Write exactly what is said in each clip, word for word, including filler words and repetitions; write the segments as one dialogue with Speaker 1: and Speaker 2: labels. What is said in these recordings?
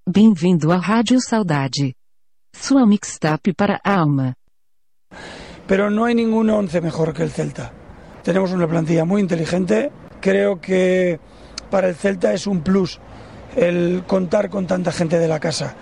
Speaker 1: Bem-vindo à Rádio Saudade. Sua mixtape para a alma.
Speaker 2: Pero no hay ningún once mejor que el Celta. Tenemos una plantilla muy inteligente. Creo que para el Celta es un plus el contar con tanta gente de la casa.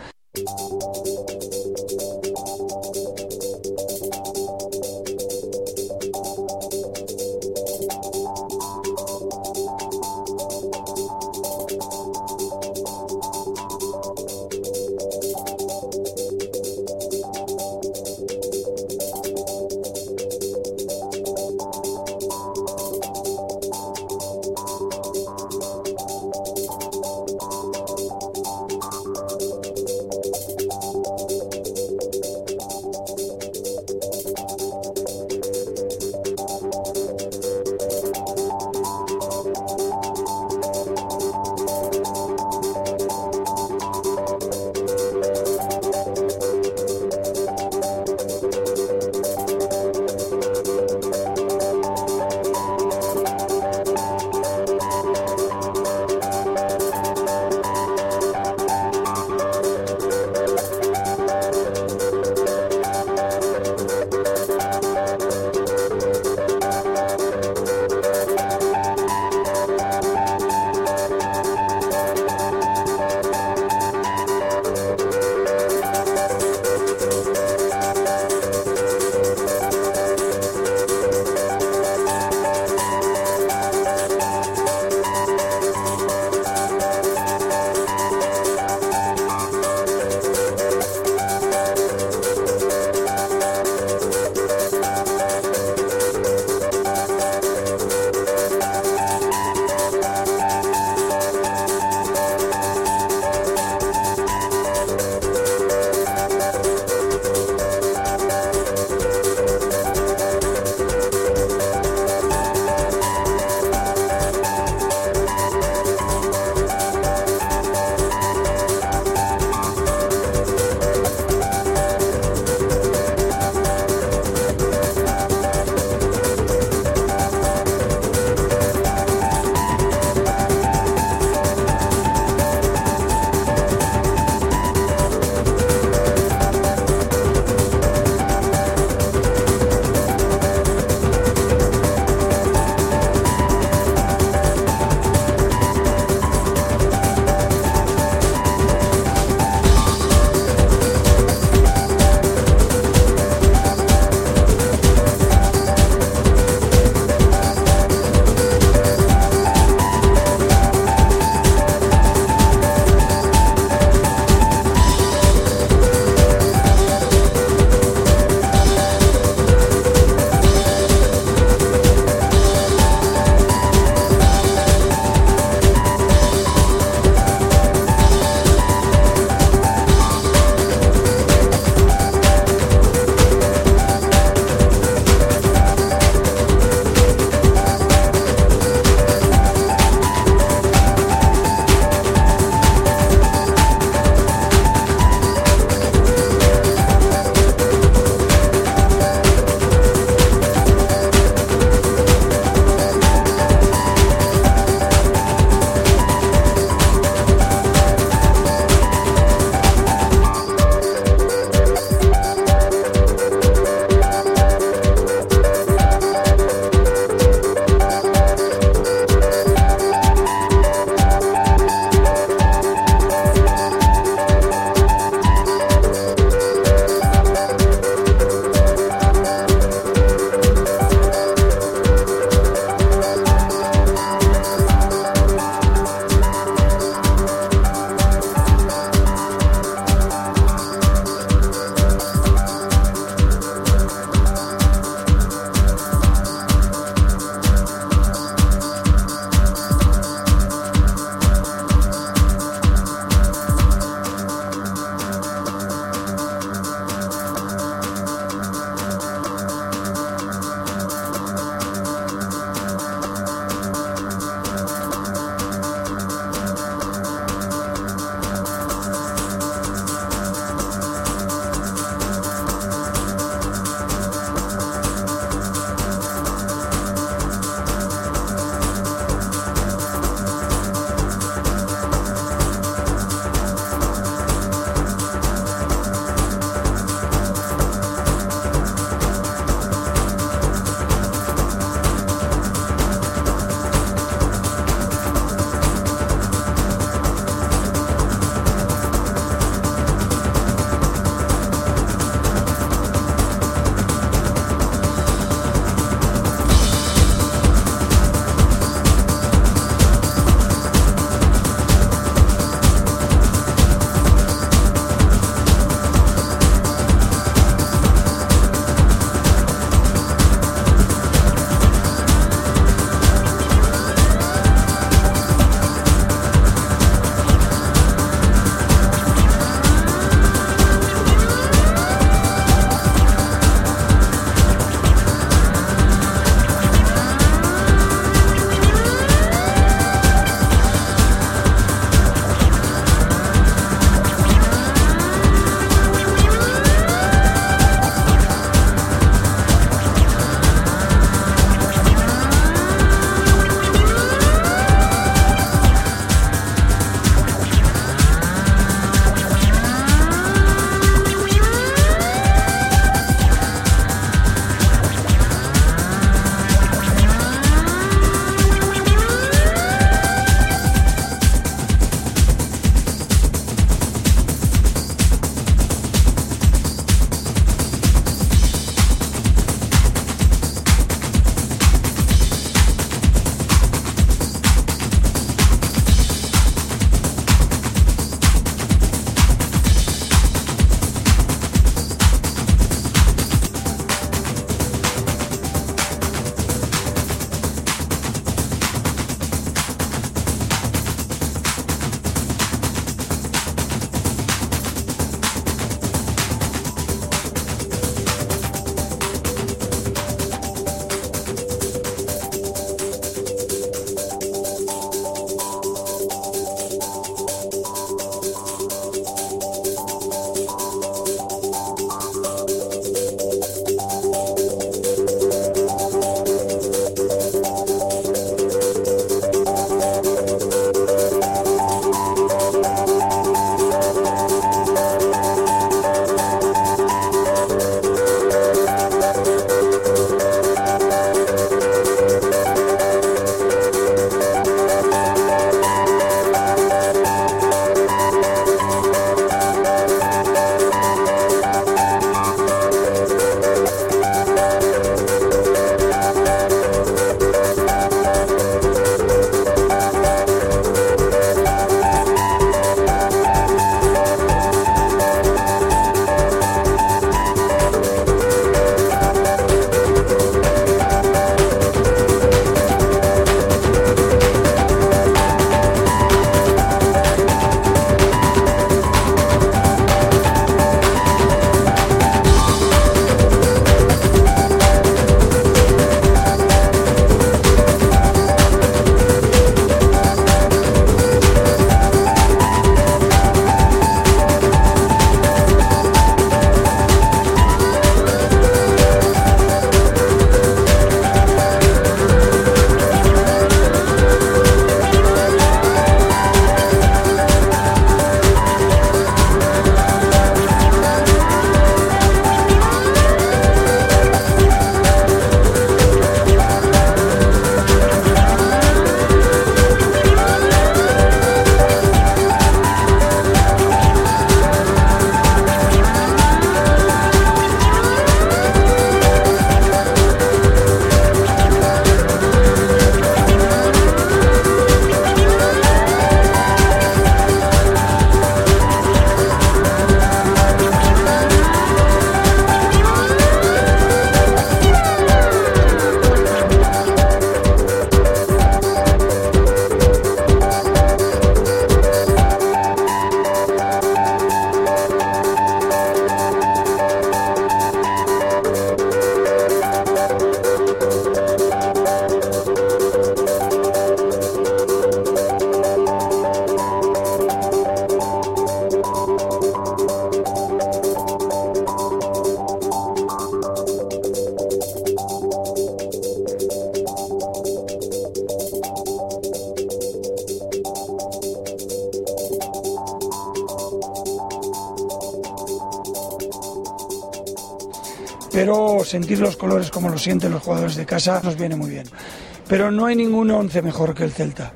Speaker 2: pero sentir los colores como lo sienten los jugadores de casa nos viene muy bien. Pero no hay ningún once mejor que el Celta.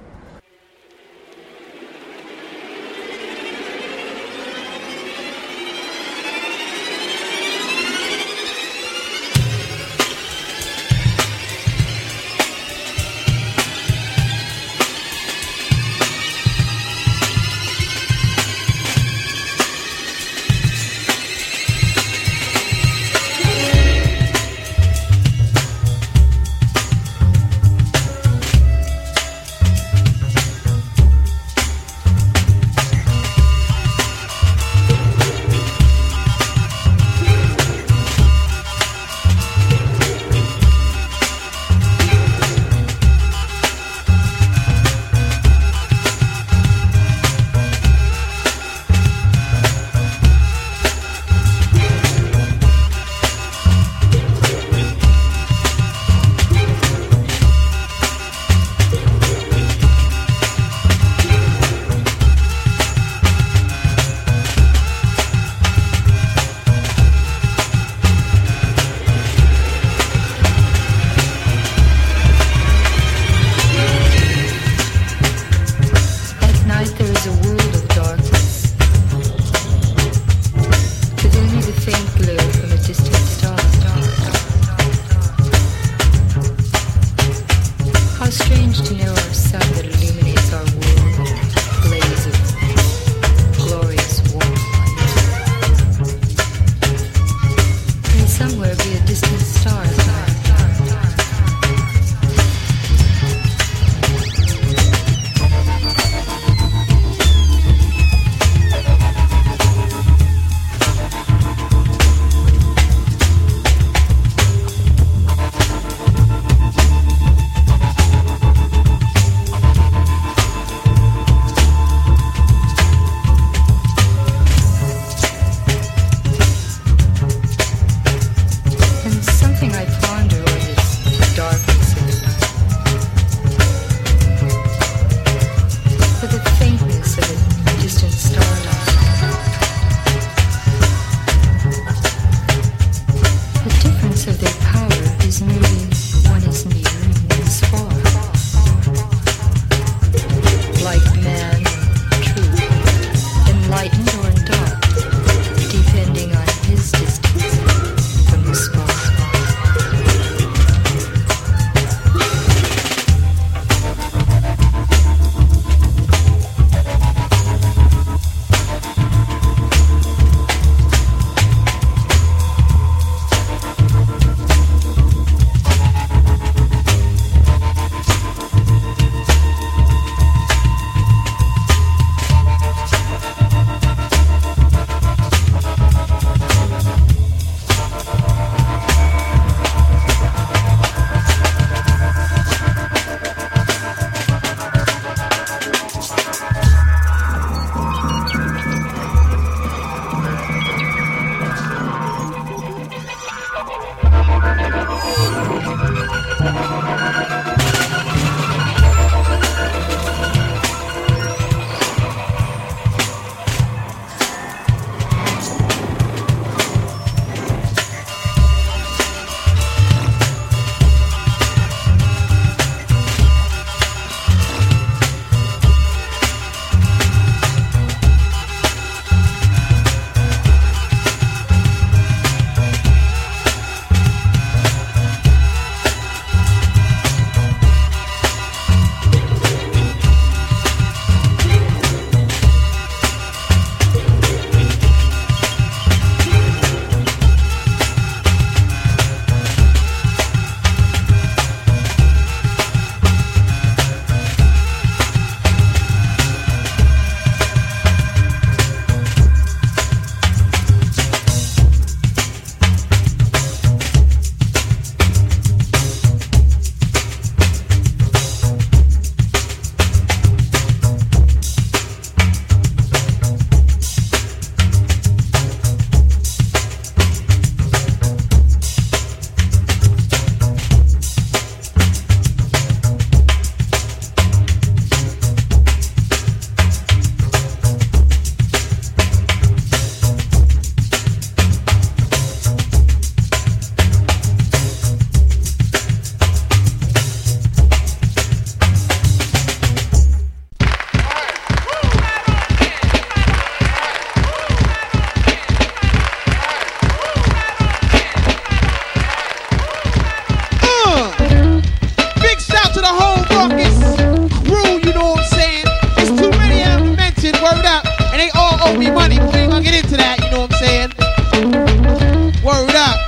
Speaker 3: owe me money. We ain't gonna get into that, you know what I'm saying? Word up.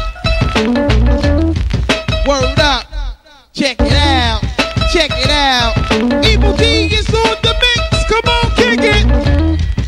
Speaker 3: Word up. Check it out. Check it out. Evil D is on the mix. Come on, kick it.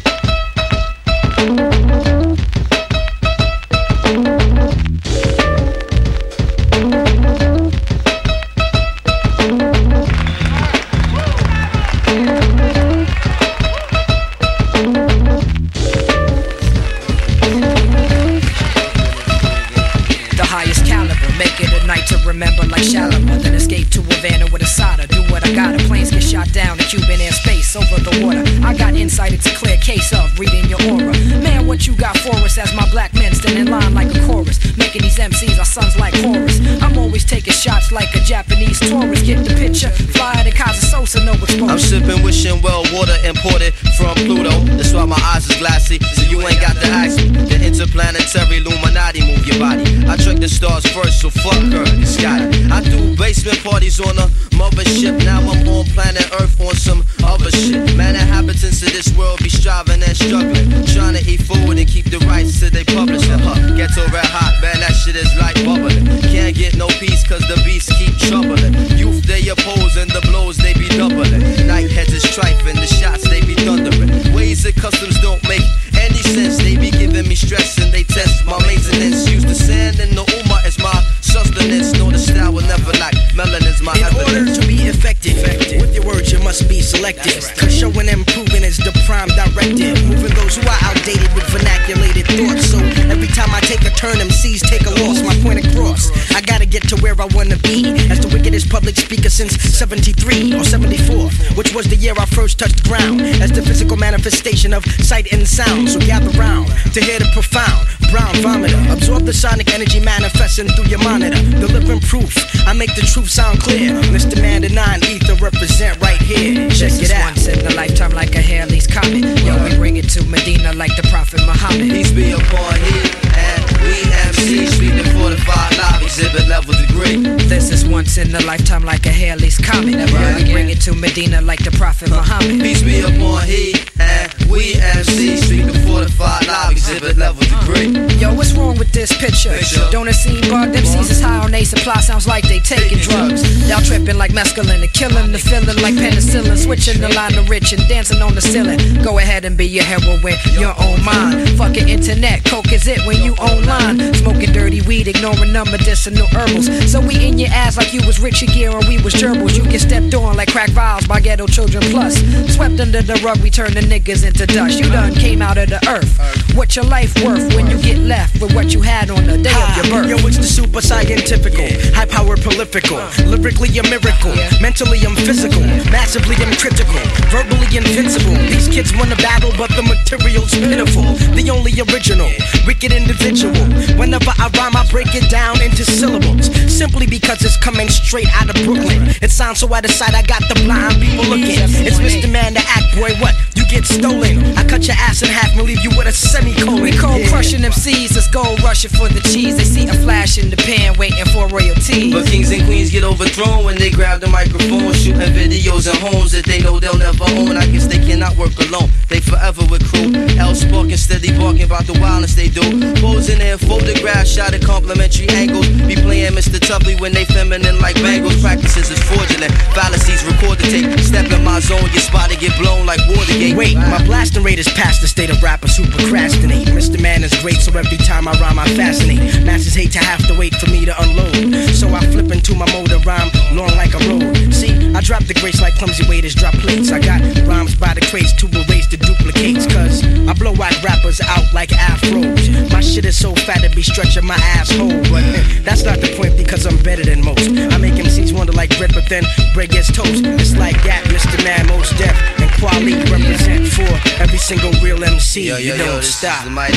Speaker 4: Remember like Shalimar, then escape to Havana with a soda. Do what I gotta, planes get shot down in Cuban airspace over the water. I got insight, it's a clear case of reading your aura. Man, what you got for us as my black men stand in line like a chorus, making these M Cs our sons like Horus. I'm always taking shots like a Japanese tourist. Get the picture, fly to Casa Sosa, no exposure.
Speaker 5: I'm sipping, wishing well water imported from Pluto. That's why my eyes is glassy, so you ain't got to ask me. The interplanetary Illuminati move your body. I trick the stars first, so fuck her, it's got it. I do basement parties on a mothership. Now I'm on planet Earth on some other shit. Man, inhabitants of this world be striving and struggling, trying to eat food and keep the rights till they publish it. Huh. Ghetto red hot, man, that shit is like bubbling. Can't get no peace cause the beasts keep troubling. Youth they oppose and the blows they be doubling. Night heads is trifling, the shots they be thundering. Ways of customs don't make any sense. They be giving me stress and they test my maintenance. Use the sand and the Uma as my sustenance. Know the style will never lack, melanin's my
Speaker 4: In
Speaker 5: evidence.
Speaker 4: order to be effective, with your words you must be selective. Cause showing and proving is the prime directive. Moving those who are outdated with vernaculated thoughts. So every time I take a turn, M Cs take a loss. My point across, I gotta get to where I wanna be. As the wickedest public speaker since seventy-three or seventy-four, which was the year I first touched ground. As the physical manifestation of sight and sound. So gather round to hear the profound brown vomiter. Absorb the sonic energy manifesting through your monitor. Delivering proof, I make the truth sound clear. Mister Man the nine ether represent right here. Check
Speaker 6: this
Speaker 4: it out.
Speaker 6: Once in a lifetime like a Halley's Comet. Yo, we bring it to Medina like the Prophet Muhammad.
Speaker 5: Peace be upon he and we M C speaking fortified live exhibit level degree.
Speaker 6: This is once in a lifetime like a Halley's Comet. Yo, we bring it to Medina like the Prophet Muhammad.
Speaker 5: Peace be upon he and we M C speaking fortified live exhibit level degree.
Speaker 6: Yo, what's wrong with this picture?
Speaker 5: Picture.
Speaker 6: Don't it seem bugged? M Cs is high on they supply, sounds like they taking drugs. Y'all tripping like mescaline, the killing, the feeling like penicillin. Switching the line of rich and dancing on the ceiling. Go ahead and be your heroine, your own mind. Fucking internet, coke is it when you online. Smoking dirty weed, ignoring the medicinal herbals. So we in your ass like you was Richard Gere and we was gerbils. You get stepped on like crack vials by Ghetto Children Plus. Swept under the rug, we turn the niggas into dust. You done came out of the earth. What's your life worth when you get left with what you had on the day of your birth?
Speaker 4: Yo, it's the super scientifical, high power prolifical. Lyrically a miracle, mentally I'm physical, massively I'm critical, verbally invincible. These kids wanna battle but the material's pitiful. The only original, wicked individual. Whenever I rhyme I break it down into syllables, simply because it's coming straight out of Brooklyn. It sounds so out of sight I got the blind people looking. It's Mister Man the act boy, what? You get stolen. I cut your ass in half and leave you with a semicolon.
Speaker 6: We call
Speaker 4: yeah.
Speaker 6: crushing M Cs, let's go rushing for the cheese. They see a flash in the pan waiting for royalty.
Speaker 5: But kings and queens get overthrown when they grab the microphone, shooting videos in homes that they know they'll never own. I guess they cannot work alone, they forever with crew. L sparking, steady barking about the violence they do. Posing in photographs, shot at complimentary angles. Be playing Mister Tubley when they feminine like bangles. Practices is fraudulent, fallacies record the tape. Step in my zone, get spotted, get blown like Watergate.
Speaker 4: Wait, my blasting rate is past the state of rappers who procrastinate. Mister Man is great, so every time I rhyme I fascinate. Masses hate to have to wait for me to unload, so I flip into my mode of rhyme, long like a road. See, I drop the grace like clumsy waiters drop plates. I got rhymes by the crates to erase the duplicates, cause I blow out rappers out like afros. My shit is so fat it be stretching my asshole, but that's not the point because I'm better than most. I make M Cs wonder like bread, but then bread gets toast. It's like that, Mister Man, most deaf and quality represent for every single real M C.
Speaker 5: Yo, yo,
Speaker 4: you don't
Speaker 5: yo, this
Speaker 4: stop.
Speaker 5: Is the mighty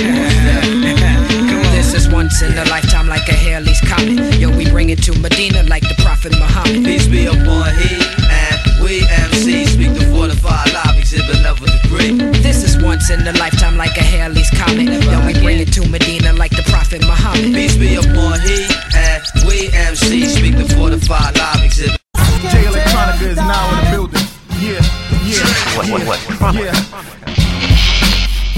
Speaker 5: Come on.
Speaker 6: This is once in a lifetime like a Halley's Comet. Yo, we bring it to Medina like the Prophet Muhammad.
Speaker 5: Peace be upon he and we M Cs speak the fortified live exhibit level degree.
Speaker 6: This is once in a lifetime like a Halley's Comet. Yo, we bring it to Medina like the Prophet Muhammad.
Speaker 5: Peace be upon he and we M Cs speak the fortified live exhibit.
Speaker 7: J Electronica is now in the building. Yeah, yeah,
Speaker 8: what,
Speaker 7: yeah,
Speaker 8: what, what?
Speaker 7: yeah.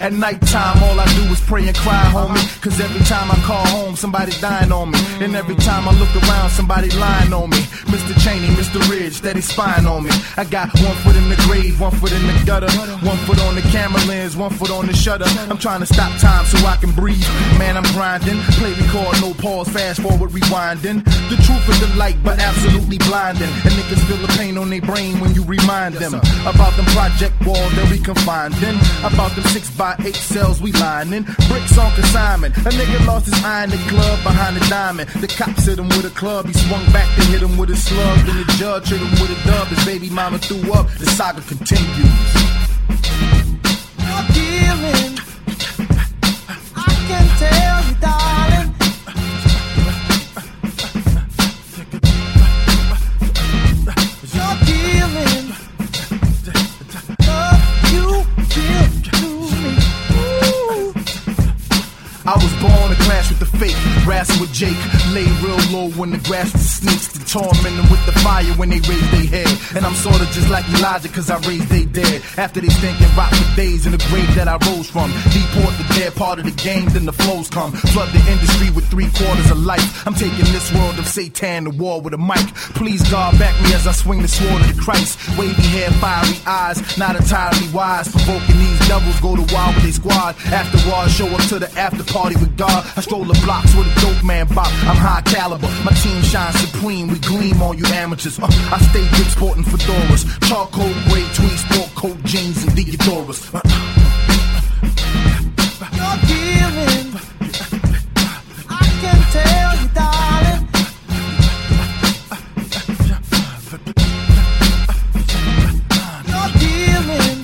Speaker 7: At nighttime, all I do is pray and cry, homie. Cause every time I call home, somebody dying on me. And every time I look around, somebody lying on me. Mister Cheney, Mister Ridge, steady spying on me. I got one foot in the grave, one foot in the gutter. One foot on the camera lens, one foot on the shutter. I'm trying to stop time so I can breathe. Man, I'm grinding. Play record, no pause, fast forward, rewinding. The truth is the light, but absolutely blinding. And niggas feel the pain on their brain when you remind them about them project walls that we confined in. About them six by eight cells we lining. Bricks on consignment. A nigga lost his eye in the club behind the diamond. The cops hit him with a club. He swung back to hit him with a slug. Then the judge hit him with a dub. His baby mama threw up. The saga continues.
Speaker 8: You're killing. I can tell you, darling. You're killing. Love you give to me. Ooh.
Speaker 7: I was born to clash with the fake, wrestle with Jake, lay real low when the grass was snakes, to torment them with the fire when they raise their head. And I'm sorta just like Elijah cause I raised they dead. After they stink and rot for days in the grave that I rose from. Deport the dead part of the game, then the flows come. Flood the industry with three quarters of life. I'm taking this world of Satan to war with a mic. Please God back me as I swing the sword of the Christ. Wavy hair, fiery eyes, not entirely wise. Provoking these devils, go to wild with their squad. Afterwards, show up to the after party with God. I stroll the blocks with a dope man bop. I'm high caliber, my team shines supreme. We gleam on you amateurs. uh, I stay big sporting fedoras, charcoal gray tweed sport coat jeans and Diodoras. uh,
Speaker 8: You're killing. I can tell you, darling. You're killing.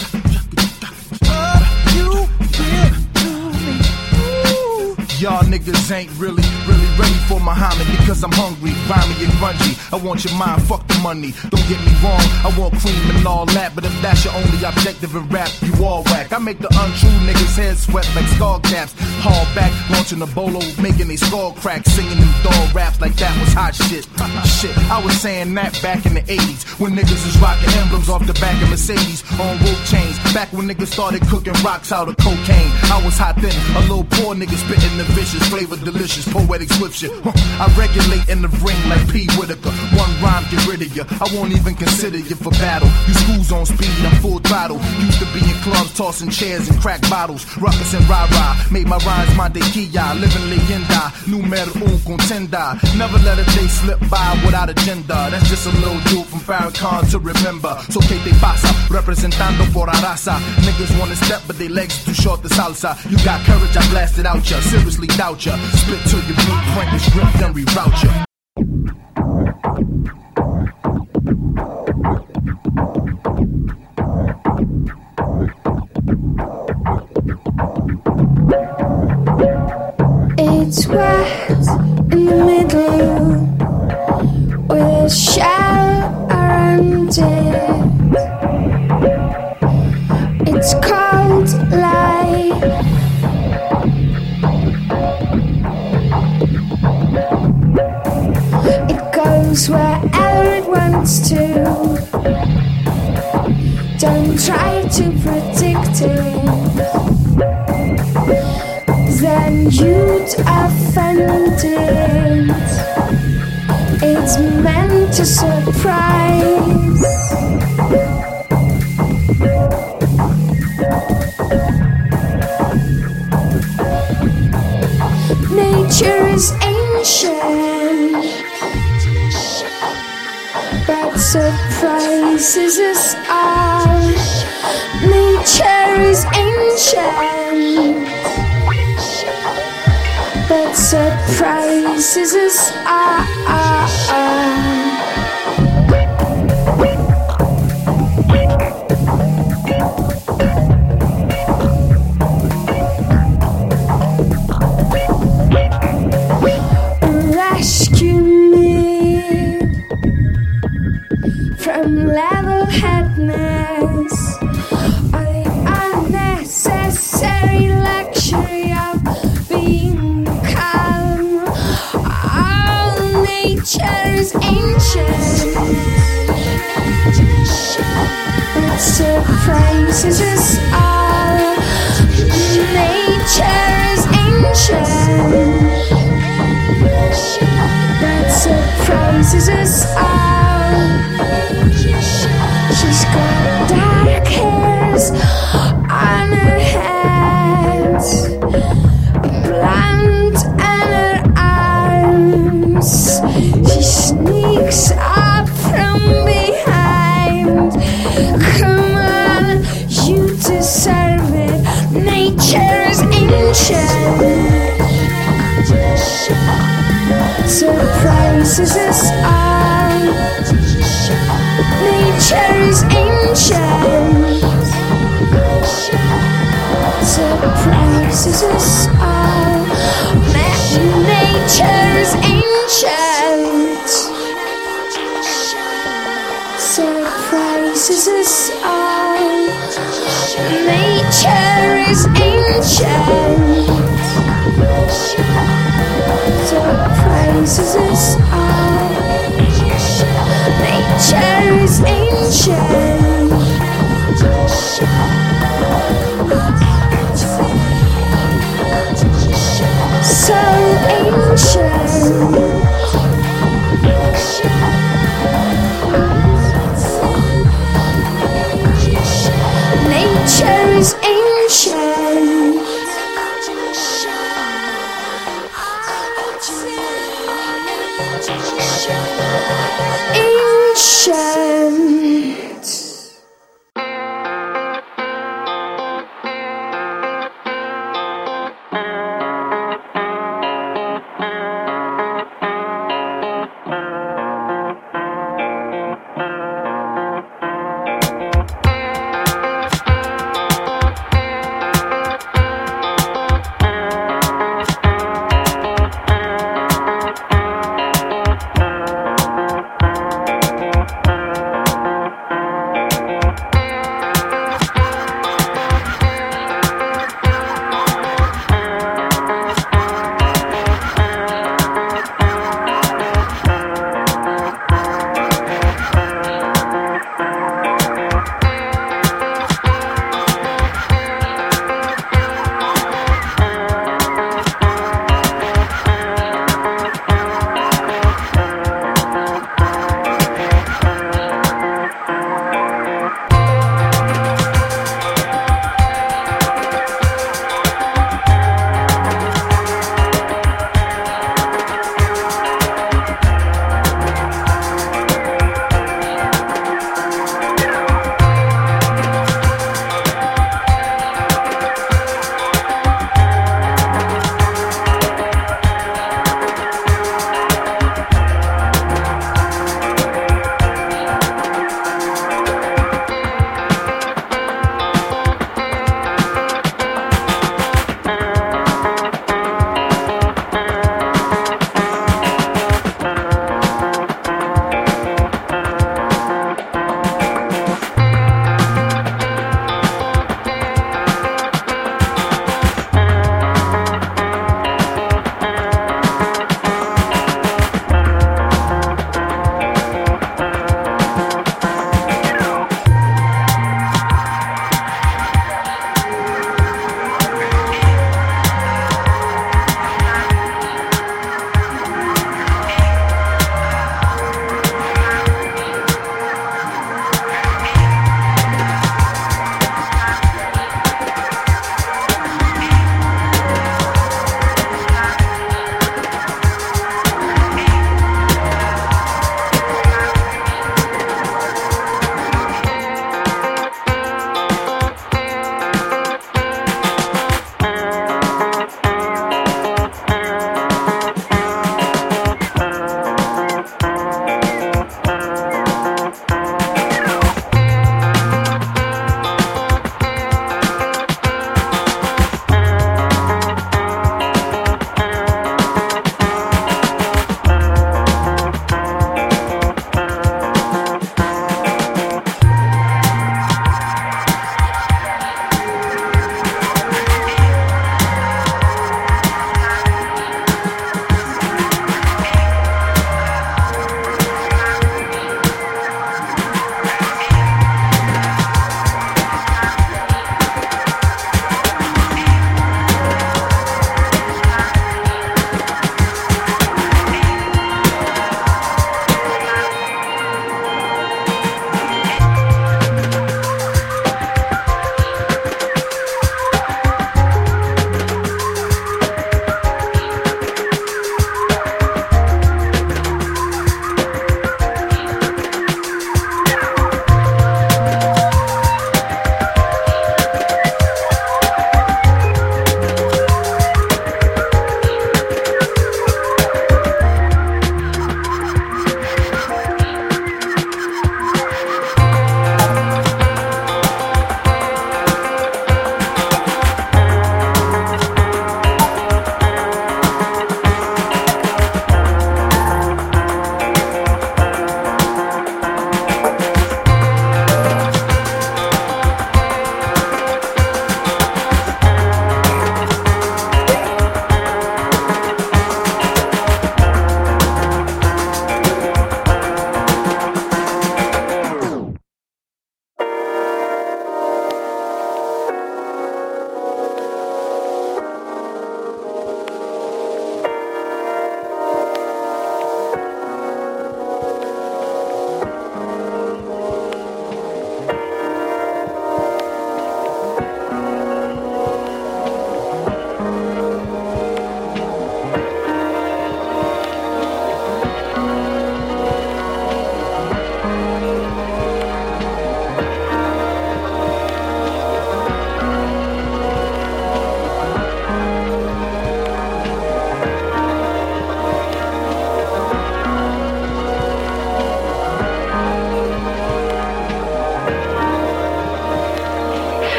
Speaker 8: Love you give to me. Ooh.
Speaker 7: Y'all niggas ain't really, really ready for Muhammad because I'm hungry, grimy and grungy. I want your mind, fuck the money. Don't get me wrong, I want cream and all that, but if that's your only objective in rap, you all whack. I make the untrue niggas head sweat like skull caps. Haul back, launching a bolo, making they skull crack, singing them dog raps like that was hot shit. Shit, I was saying that back in the eighties when niggas was rocking emblems off the back of Mercedes on rope chains. Back when niggas started cooking rocks out of cocaine. I was hot then, a little poor nigga spitting the vicious, flavor delicious, poetic swift shit. Huh. I regulate in the ring like P. Whitaker. One rhyme, get rid of ya. I won't even consider you for battle. You schools on speed, I'm full throttle. Used to be in clubs, tossing chairs and crack bottles. Ruckus and rah-rah, made my rhymes my dequilla. Living leyenda, numero un contender. Never let a day slip by without agenda. That's just a little dude from Farrakhan to remember. So que te pasa, representando por Arasa. Niggas wanna step, but they legs too short to salsa. You got courage, I blasted out ya. Seriously doubt ya. Spit till your blueprint is ripped and reroute ya.
Speaker 9: It's wet in the middle with a shell around it. It's called life. It goes wherever it wants to. Don't try to predict it. Then you'd offend it. It's meant to surprise. Nature is ancient, but surprises us all. Nature is ancient, but surprises us all. Rescue me from level-headedness or the unnecessary luxury of being calm. All nature is ancient, but surprises us all. Nature is ancient, that surprises us all. She's got dark hairs on her head, blonde on her arms. She sneaks up from behind. Come on, you deserve it. Nature is ancient, surprises us all. Nature is ancient, surprises us all. Nature is ancient, surprises us all. Nature is ancient, surprises us all. Nature is ancient, so ancient. Nature is ancient, ancient.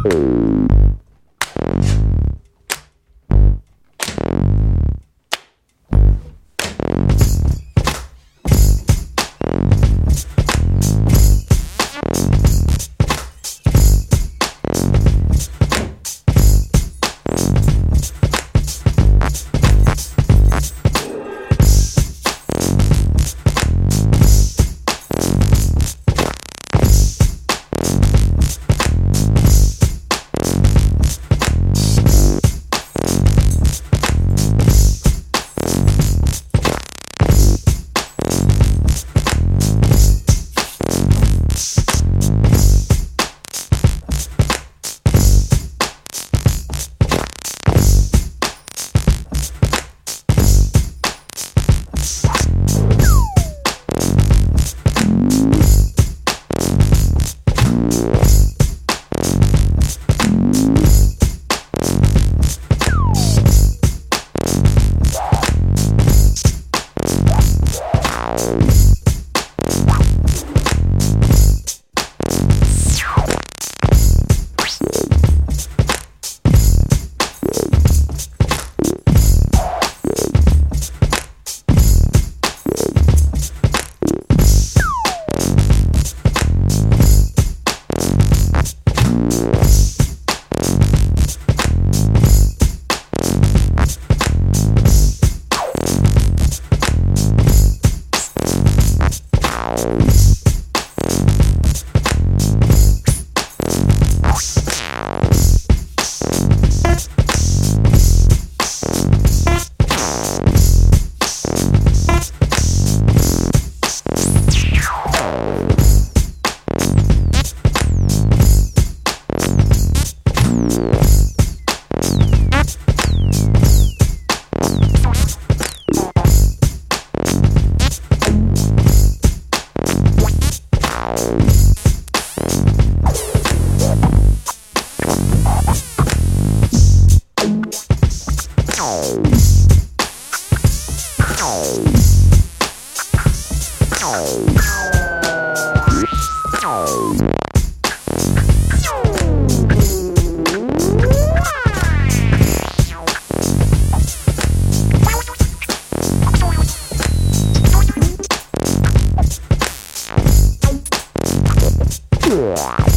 Speaker 10: Yeah.